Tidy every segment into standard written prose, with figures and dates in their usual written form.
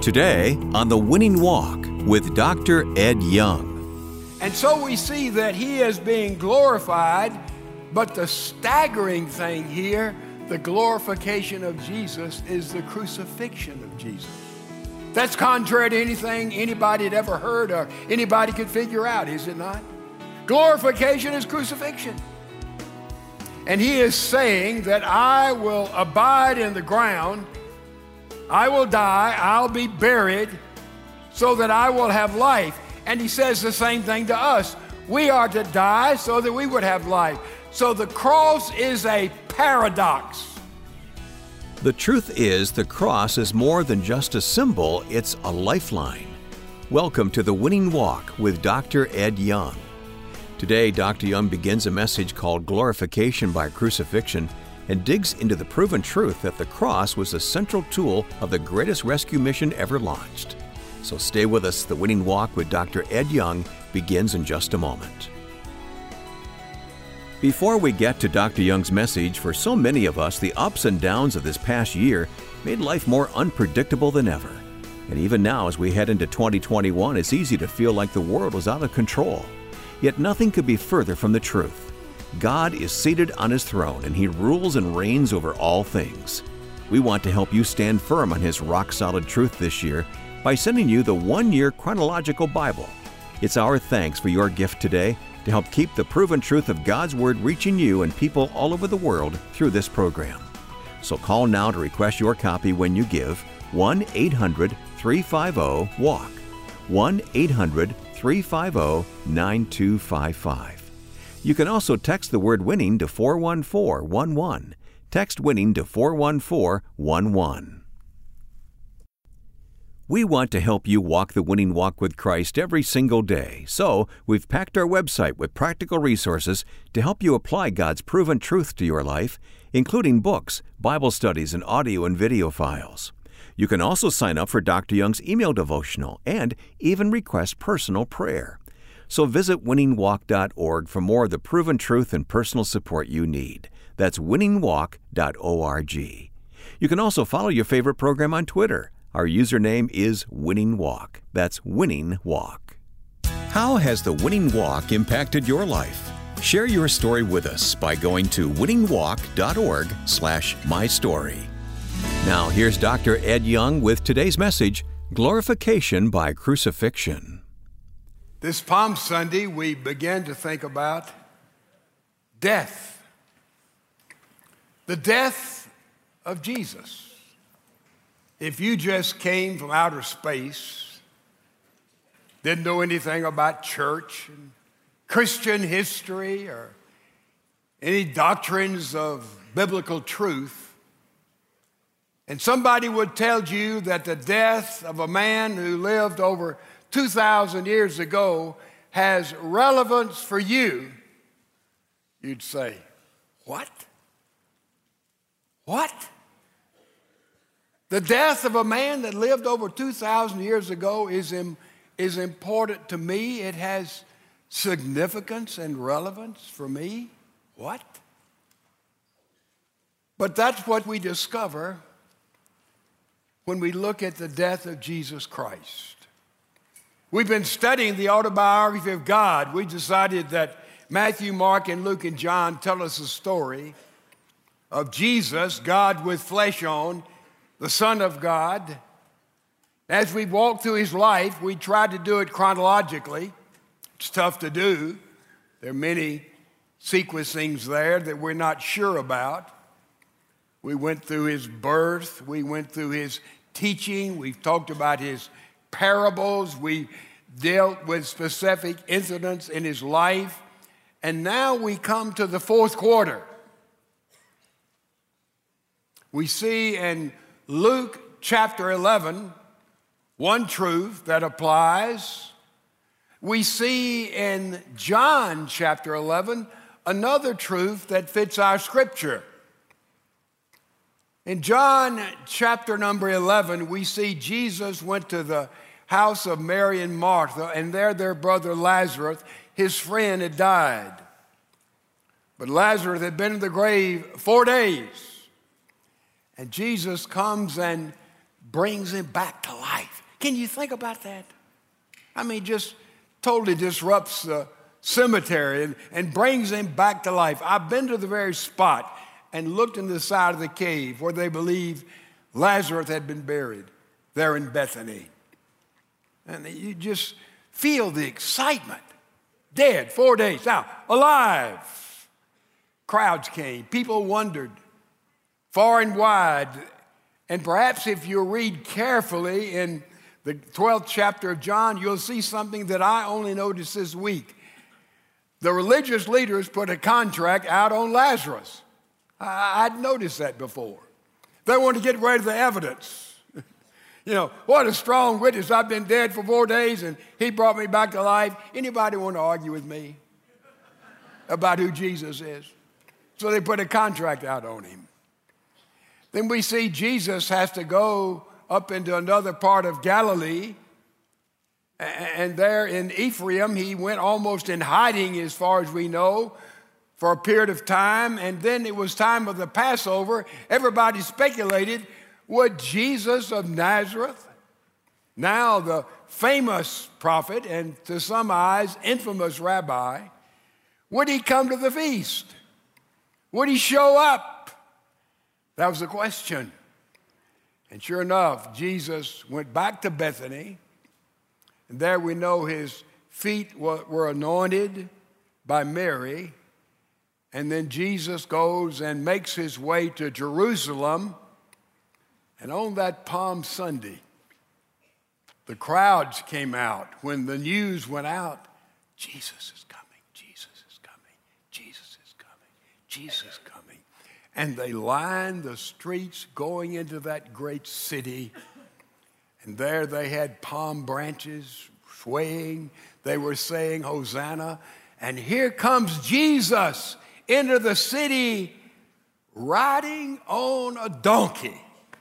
Today on The Winning Walk with Dr. Ed Young. And so we see that he is being glorified, but the staggering thing here, the glorification of Jesus, is the crucifixion of Jesus. That's contrary to anything anybody had ever heard or anybody could figure out, is it not? Glorification is crucifixion. And he is saying that I will abide in the ground, I will die, I'll be buried, so that I will have life. And he says the same thing to us. We are to die so that we would have life. So the cross is a paradox. The truth is, the cross is more than just a symbol, it's a lifeline. Welcome to The Winning Walk with Dr. Ed Young. Today, Dr. Young begins a message called Glorification by Crucifixion and digs into the proven truth that the cross was a central tool of the greatest rescue mission ever launched. So stay with us. The Winning Walk with Dr. Ed Young begins in just a moment. Before we get to Dr. Young's message, for so many of us, the ups and downs of this past year made life more unpredictable than ever. And even now, as we head into 2021, it's easy to feel like the world was out of control. Yet nothing could be further from the truth. God is seated on His throne, and He rules and reigns over all things. We want to help you stand firm on His rock-solid truth this year by sending you the one-year chronological Bible. It's our thanks for your gift today to help keep the proven truth of God's Word reaching you and people all over the world through this program. So call now to request your copy when you give 1-800-350-WALK, 1-800-350-9255. You can also text the word WINNING to 41411. Text WINNING to 41411. We want to help you walk the winning walk with Christ every single day, so we've packed our website with practical resources to help you apply God's proven truth to your life, including books, Bible studies, and audio and video files. You can also sign up for Dr. Young's email devotional and even request personal prayer. So visit winningwalk.org for more of the proven truth and personal support you need. That's winningwalk.org. You can also follow your favorite program on Twitter. Our username is Winning Walk. That's Winning Walk. How has the Winning Walk impacted your life? Share your story with us by going to winningwalk.org/mystory. Now here's Dr. Ed Young with today's message, Glorification by Crucifixion. This Palm Sunday, we began to think about death. The death of Jesus. If you just came from outer space, didn't know anything about church and Christian history or any doctrines of biblical truth, and somebody would tell you that the death of a man who lived over 2,000 years ago has relevance for you, you'd say, what? What? The death of a man that lived over 2,000 years ago is important to me. It has significance and relevance for me. What? But that's what we discover when we look at the death of Jesus Christ. We've been studying the autobiography of God. We decided that Matthew, Mark, and Luke, and John tell us a story of Jesus, God with flesh on, the Son of God. As we walk through His life, we try to do it chronologically. It's tough to do. There are many sequencings there that we're not sure about. We went through His birth. We went through His teaching. We've talked about His parables. We dealt with specific incidents in His life. And now we come to the fourth quarter. We see in Luke chapter 11 one truth that applies. We see in John chapter 11 another truth that fits our scripture. In John chapter number 11, we see Jesus went to the house of Mary and Martha, and there their brother Lazarus, his friend, had died. But Lazarus had been in the grave 4 days. And Jesus comes and brings him back to life. Can you think about that? I mean, just totally disrupts the cemetery and brings him back to life. I've been to the very spot and looked in the side of the cave where they believe Lazarus had been buried, there in Bethany. And you just feel the excitement. Dead, 4 days, now alive. Crowds came. People wondered far and wide. And perhaps if you read carefully in the 12th chapter of John, you'll see something that I only noticed this week. The religious leaders put a contract out on Lazarus. I'd noticed that before. They wanted to get rid of the evidence. You know, what a strong witness. I've been dead for 4 days and he brought me back to life. Anybody want to argue with me about who Jesus is? So they put a contract out on him. Then we see Jesus has to go up into another part of Galilee. And there in Ephraim, he went almost in hiding as far as we know for a period of time. And then it was time of the Passover. Everybody speculated, would Jesus of Nazareth, now the famous prophet and to some eyes infamous rabbi, would he come to the feast? Would he show up? That was the question. And sure enough, Jesus went back to Bethany. And there we know his feet were anointed by Mary. And then Jesus goes and makes his way to Jerusalem. And on that Palm Sunday, the crowds came out when the news went out. Jesus is coming, Jesus is coming, Jesus is coming, Jesus is coming. And they lined the streets going into that great city. And there they had palm branches swaying. They were saying, Hosanna. And here comes Jesus into the city riding on a donkey.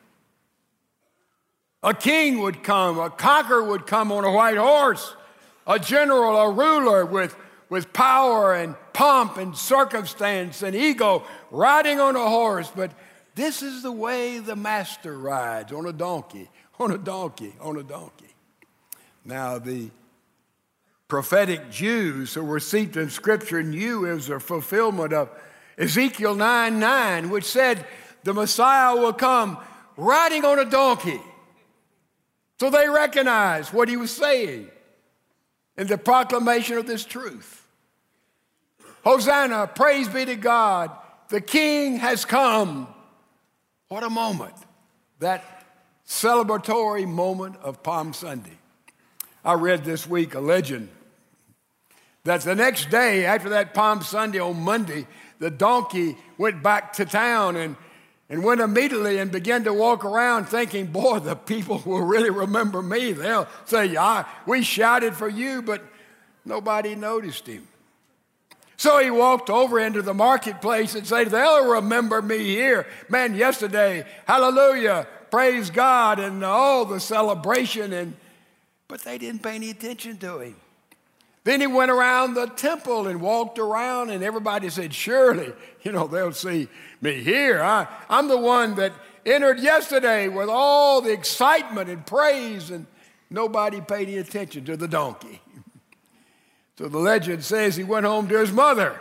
A king would come, a conqueror would come on a white horse, a general, a ruler with power and pomp and circumstance and ego riding on a horse. But this is the way the master rides, on a donkey, on a donkey, on a donkey. Now, the prophetic Jews who were steeped in Scripture knew it was a fulfillment of Ezekiel 9:9, which said the Messiah will come riding on a donkey. So they recognized what he was saying in the proclamation of this truth. Hosanna, praise be to God, the King has come. What a moment, that celebratory moment of Palm Sunday. I read this week a legend that the next day after that Palm Sunday on Monday, the donkey went back to town and went immediately and began to walk around thinking, boy, the people will really remember me. They'll say, we shouted for you, but nobody noticed him. So he walked over into the marketplace and said, they'll remember me here. Man, yesterday, hallelujah, praise God, and all the celebration. But they didn't pay any attention to him. Then he went around the temple and walked around, and everybody said, surely, they'll see me here. I'm the one that entered yesterday with all the excitement and praise, and nobody paid any attention to the donkey. So the legend says he went home to his mother.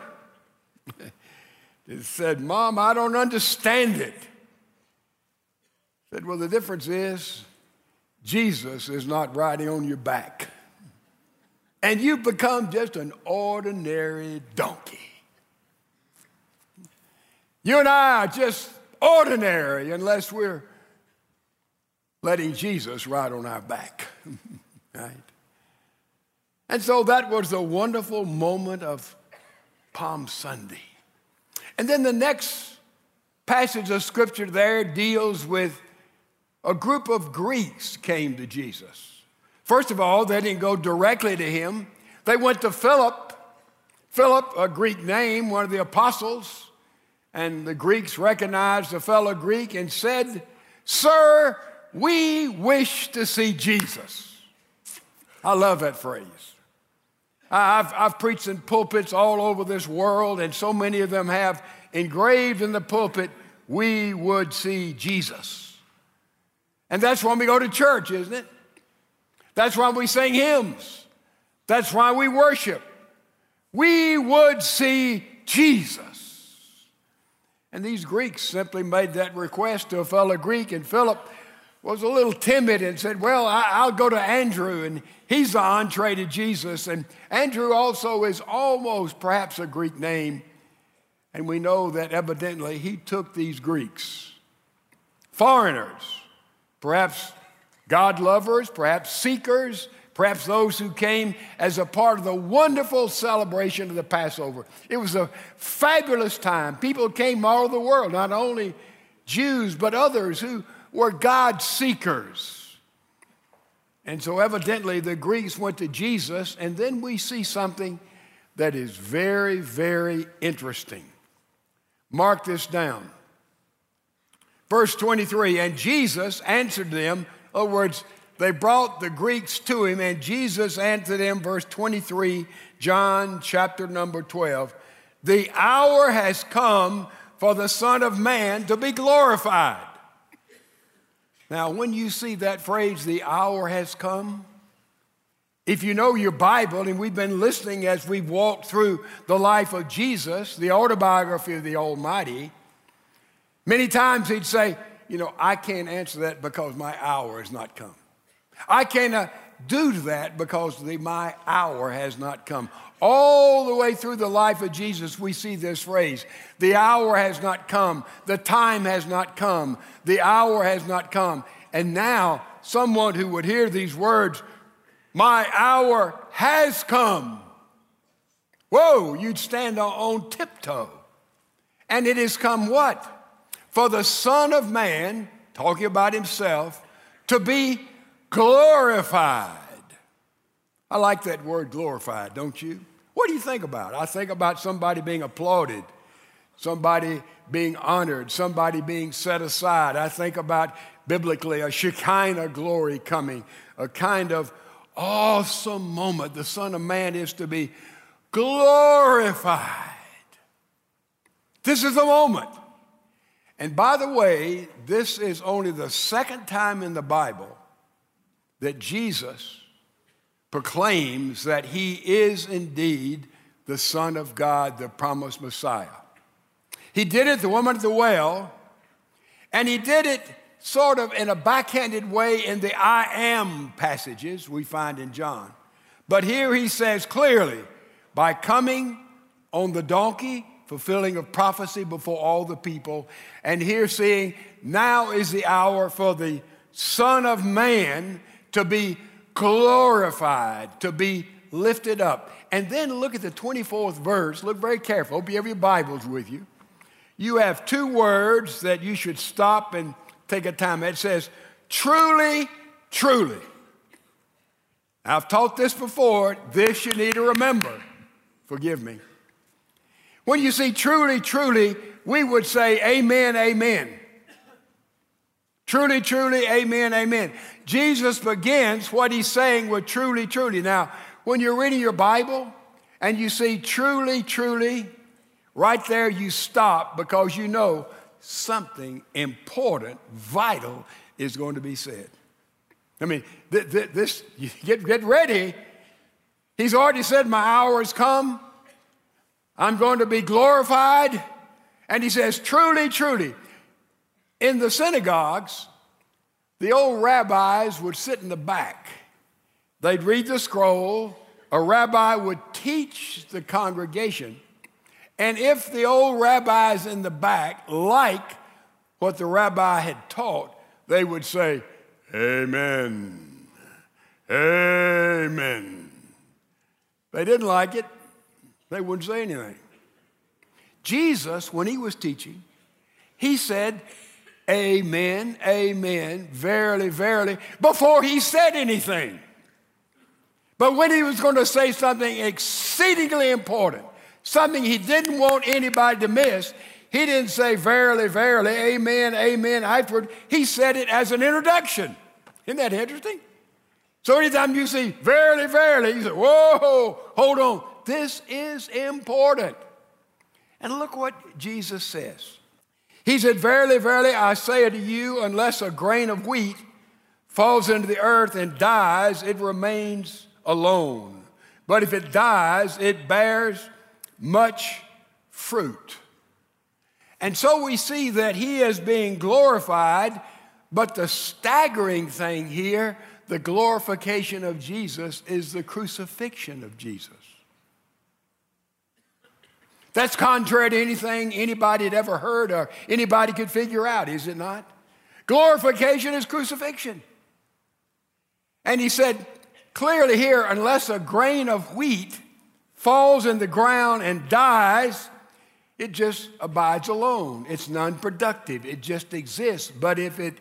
He said, Mom, I don't understand it. He said, well, the difference is Jesus is not riding on your back. And you become just an ordinary donkey. You and I are just ordinary unless we're letting Jesus ride on our back, right? And so that was the wonderful moment of Palm Sunday. And then the next passage of Scripture there deals with a group of Greeks came to Jesus. First of all, they didn't go directly to him. They went to Philip. Philip, a Greek name, one of the apostles. And the Greeks recognized the fellow Greek and said, Sir, we wish to see Jesus. I love that phrase. I've preached in pulpits all over this world, and so many of them have engraved in the pulpit, we would see Jesus. And that's when we go to church, isn't it? That's why we sing hymns. That's why we worship. We would see Jesus. And these Greeks simply made that request to a fellow Greek, and Philip was a little timid and said, well, I'll go to Andrew, and he's the entree to Jesus. And Andrew also is almost perhaps a Greek name, and we know that evidently he took these Greeks, foreigners, perhaps God lovers, perhaps seekers, perhaps those who came as a part of the wonderful celebration of the Passover. It was a fabulous time. People came from all over the world, not only Jews, but others who were God seekers. And so evidently the Greeks went to Jesus, and then we see something that is very, very interesting. Mark this down. Verse 23, and Jesus answered them. In other words, they brought the Greeks to him, and Jesus answered them, verse 23, John chapter number 12. The hour has come for the Son of Man to be glorified. Now, when you see that phrase, the hour has come, if you know your Bible, and we've been listening as we've walked through the life of Jesus, the autobiography of the Almighty, many times he'd say, I can't answer that because my hour has not come. I cannot do that because my hour has not come. All the way through the life of Jesus, we see this phrase, the hour has not come, the time has not come, the hour has not come. And now, someone who would hear these words, my hour has come. Whoa, you'd stand on tiptoe. And it has come what? For the Son of Man, talking about himself, to be glorified. I like that word glorified, don't you? What do you think about? I think about somebody being applauded, somebody being honored, somebody being set aside. I think about biblically a Shekinah glory coming, a kind of awesome moment. The Son of Man is to be glorified. This is the moment. And by the way, this is only the second time in the Bible that Jesus proclaims that he is indeed the Son of God, the promised Messiah. He did it, the woman at the well, and he did it sort of in a backhanded way in the I am passages we find in John. But here he says clearly, by coming on the donkey, fulfilling of prophecy before all the people, and here seeing now is the hour for the Son of Man to be glorified, to be lifted up. And then look at the 24th verse. Look very careful. Hope you have your Bibles with you. You have two words that you should stop and take a time. It says, truly, truly. I've taught this before. This you need to remember. Forgive me. When you see truly, truly, we would say amen, amen. Truly, truly, amen, amen. Jesus begins what he's saying with truly, truly. Now, when you're reading your Bible and you see truly, truly, right there you stop because you know something important, vital is going to be said. I mean, this get ready. He's already said, my hour has come. I'm going to be glorified. And he says, truly, truly. In the synagogues, the old rabbis would sit in the back. They'd read the scroll. A rabbi would teach the congregation. And if the old rabbis in the back liked what the rabbi had taught, they would say, amen, amen. They didn't like it. They wouldn't say anything. Jesus, when he was teaching, he said, amen, amen, verily, verily, before he said anything. But when he was going to say something exceedingly important, something he didn't want anybody to miss, he didn't say verily, verily, amen, amen afterward. He said it as an introduction. Isn't that interesting? So anytime you see verily, verily, you say, whoa, hold on. This is important. And look what Jesus says. He said, verily, verily, I say unto you, unless a grain of wheat falls into the earth and dies, it remains alone. But if it dies, it bears much fruit. And so we see that he is being glorified, but the staggering thing here, the glorification of Jesus, is the crucifixion of Jesus. That's contrary to anything anybody had ever heard or anybody could figure out, is it not? Glorification is crucifixion. And he said clearly here, unless a grain of wheat falls in the ground and dies, it just abides alone. It's non-productive. It just exists. But if it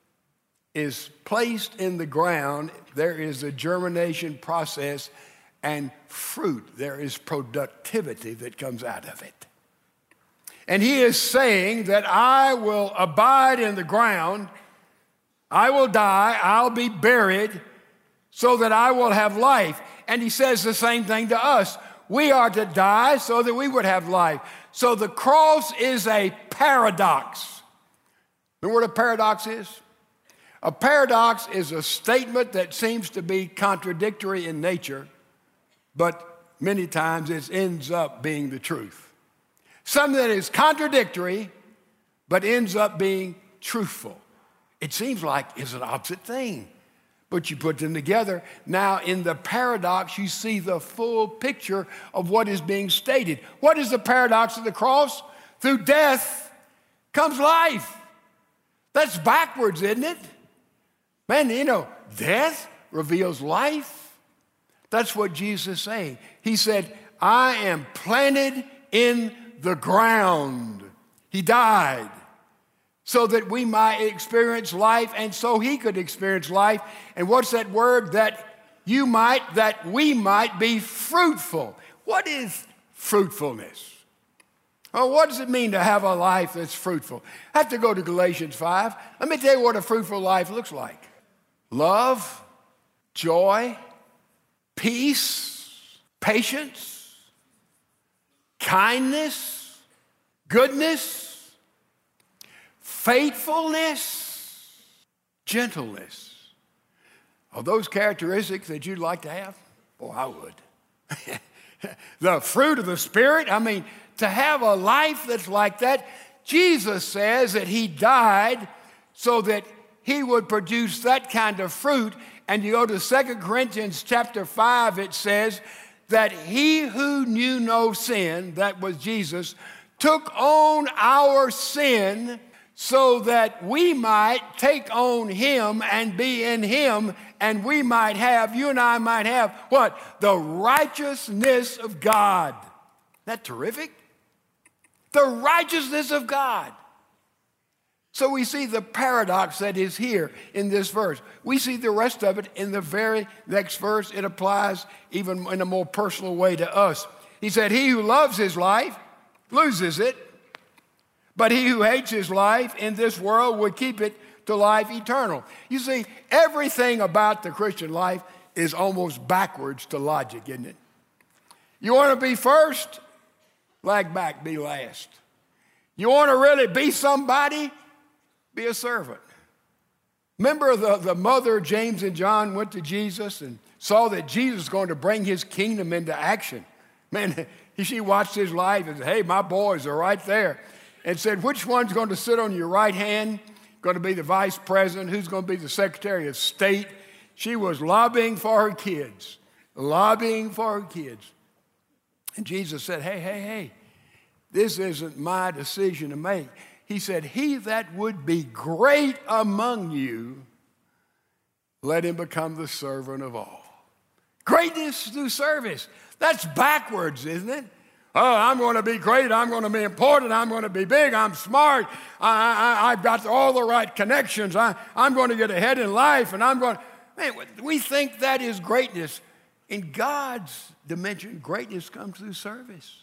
is placed in the ground, there is a germination process and fruit. There is productivity that comes out of it. And he is saying that I will abide in the ground, I will die, I'll be buried, so that I will have life. And he says the same thing to us. We are to die so that we would have life. So the cross is a paradox. You know what a paradox is? A paradox is a statement that seems to be contradictory in nature, but many times it ends up being the truth. Something that is contradictory, but ends up being truthful. It seems like it's an opposite thing, but you put them together. Now, in the paradox, you see the full picture of what is being stated. What is the paradox of the cross? Through death comes life. That's backwards, isn't it? Man, you know, death reveals life. That's what Jesus is saying. He said, I am planted in the ground. He died so that we might experience life, and so he could experience life. And what's that word? That we might be fruitful. What is fruitfulness? Oh, what does it mean to have a life that's fruitful? I have to go to Galatians 5. Let me tell you what a fruitful life looks like. Love, joy, peace, patience, kindness, goodness, faithfulness, gentleness. Are those characteristics that you'd like to have? Boy, I would. The fruit of the Spirit, I mean, to have a life that's like that. Jesus says that he died so that he would produce that kind of fruit. And you go to 2 Corinthians chapter 5, it says that he who knew no sin, that was Jesus, took on our sin so that we might take on him and be in him, and we might have, you and I might have, what? The righteousness of God. Isn't that terrific? The righteousness of God. So we see the paradox that is here in this verse. We see the rest of it in the very next verse. It applies even in a more personal way to us. He said, he who loves his life loses it, but he who hates his life in this world would keep it to life eternal. You see, everything about the Christian life is almost backwards to logic, isn't it? You want to be first? Lag back, be last. You want to really be somebody? Be a servant. Remember the mother, James and John, went to Jesus and saw that Jesus was going to bring his kingdom into action. Man, she watched his life and said, hey, my boys are right there. And said, which one's going to sit on your right hand? Going to be the vice president? Who's going to be the secretary of state? She was lobbying for her kids. Lobbying for her kids. And Jesus said, hey, this isn't my decision to make. He said, he that would be great among you, let him become the servant of all. Greatness through service. That's backwards, isn't it? Oh, I'm going to be great. I'm going to be important. I'm going to be big. I'm smart. I've got all the right connections. I'm going to get ahead in life. And man, we think that is greatness. In God's dimension, greatness comes through service.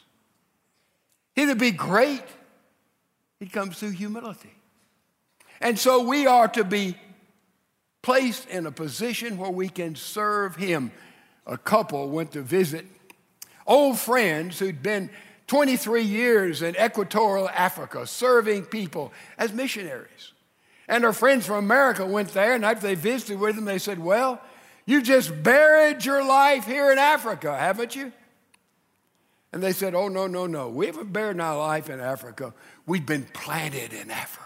He to be great, it comes through humility. And so we are to be placed in a position where we can serve him. A couple went to visit old friends who'd been 23 years in equatorial Africa serving people as missionaries. And her friends from America went there, and after they visited with them, they said, well, you just buried your life here in Africa, haven't you? And they said, oh, no. We haven't buried our life in Africa. We've been planted in Africa.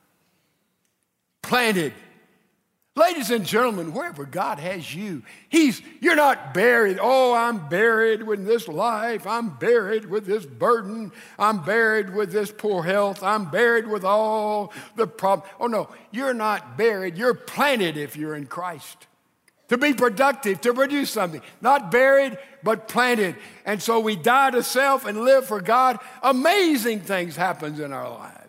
Planted. Ladies and gentlemen, wherever God has you, you're not buried. Oh, I'm buried with this life. I'm buried with this burden. I'm buried with this poor health. I'm buried with all the problems. Oh, no, you're not buried. You're planted if you're in Christ. To be productive, to produce something. Not buried, but planted. And so we die to self and live for God. Amazing things happen in our lives.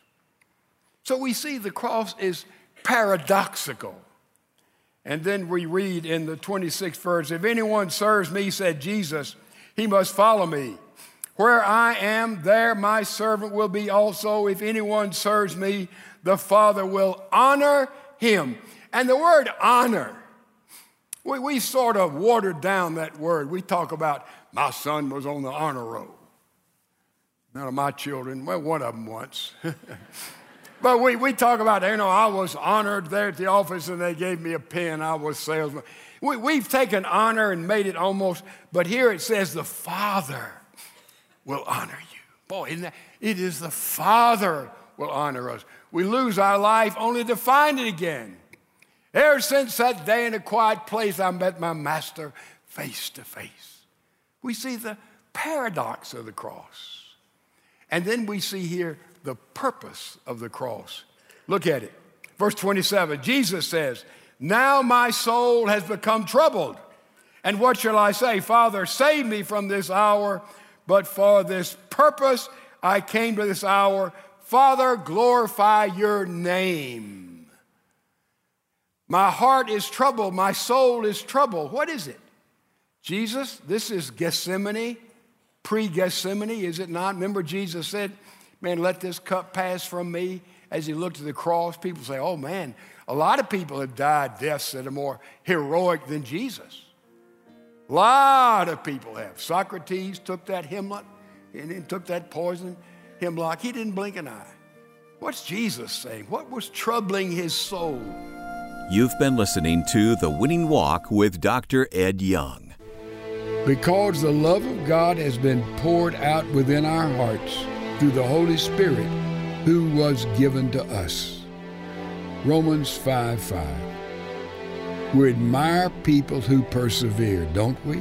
So we see the cross is paradoxical. And then we read in the 26th verse, if anyone serves me, said Jesus, he must follow me. Where I am, there my servant will be also. If anyone serves me, the Father will honor him. And the word honor, we sort of watered down that word. We talk about my son was on the honor roll. None of my children, well, one of them once. But we talk about, I was honored there at the office and they gave me a pen. I was salesman. We've taken honor and made it almost, but here it says the Father will honor you. Boy, isn't that? It is the Father will honor us. We lose our life only to find it again. Ever since that day in a quiet place, I met my master face to face. We see the paradox of the cross. And then we see here the purpose of the cross. Look at it. Verse 27, Jesus says, now my soul has become troubled. And what shall I say? Father, save me from this hour, but for this purpose I came to this hour. Father, glorify your name. My heart is troubled. My soul is troubled. What is it? Jesus, this is Gethsemane, pre-Gethsemane, is it not? Remember Jesus said, man, let this cup pass from me. As he looked at the cross, people say, oh man, a lot of people have died deaths that are more heroic than Jesus. A lot of people have. Socrates took that hemlock and then took that poison hemlock. He didn't blink an eye. What's Jesus saying? What was troubling his soul? You've been listening to The Winning Walk with Dr. Ed Young. Because the love of God has been poured out within our hearts through the Holy Spirit who was given to us. Romans 5:5. We admire people who persevere, don't we?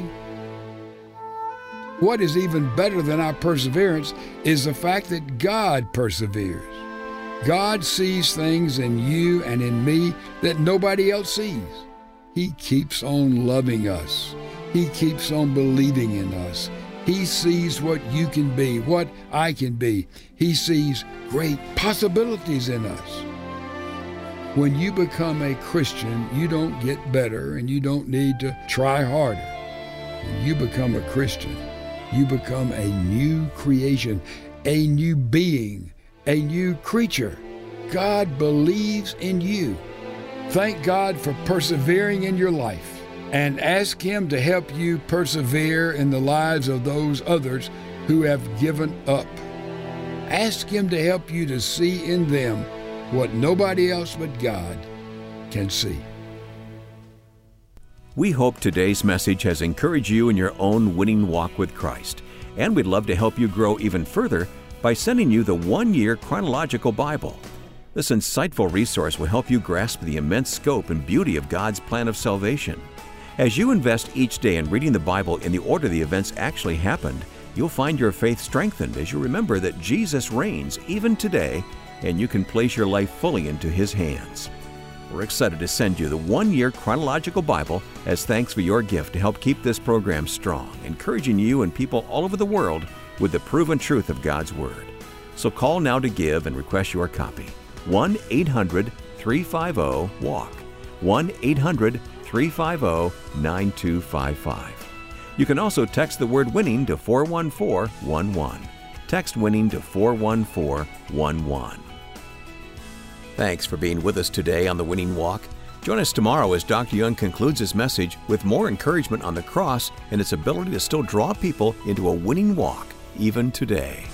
What is even better than our perseverance is the fact that God perseveres. God sees things in you and in me that nobody else sees. He keeps on loving us. He keeps on believing in us. He sees what you can be, what I can be. He sees great possibilities in us. When you become a Christian, you don't get better and you don't need to try harder. When you become a Christian, you become a new creation, a new being, a new creature. God believes in you. Thank God for persevering in your life. And ask him to help you persevere in the lives of those others who have given up. Ask him to help you to see in them what nobody else but God can see. We hope today's message has encouraged you in your own winning walk with Christ. And we'd love to help you grow even further by sending you the 1-year chronological Bible. This insightful resource will help you grasp the immense scope and beauty of God's plan of salvation. As you invest each day in reading the Bible in the order the events actually happened, you'll find your faith strengthened as you remember that Jesus reigns even today, and you can place your life fully into his hands. We're excited to send you the 1-year chronological Bible as thanks for your gift to help keep this program strong, encouraging you and people all over the world with the proven truth of God's Word. So call now to give and request your copy. 1-800-350-WALK. 1-800-350-9255. You can also text the word WINNING to 41411. Text WINNING to 41411. Thanks for being with us today on The Winning Walk. Join us tomorrow as Dr. Young concludes his message with more encouragement on the cross and its ability to still draw people into a winning walk even today.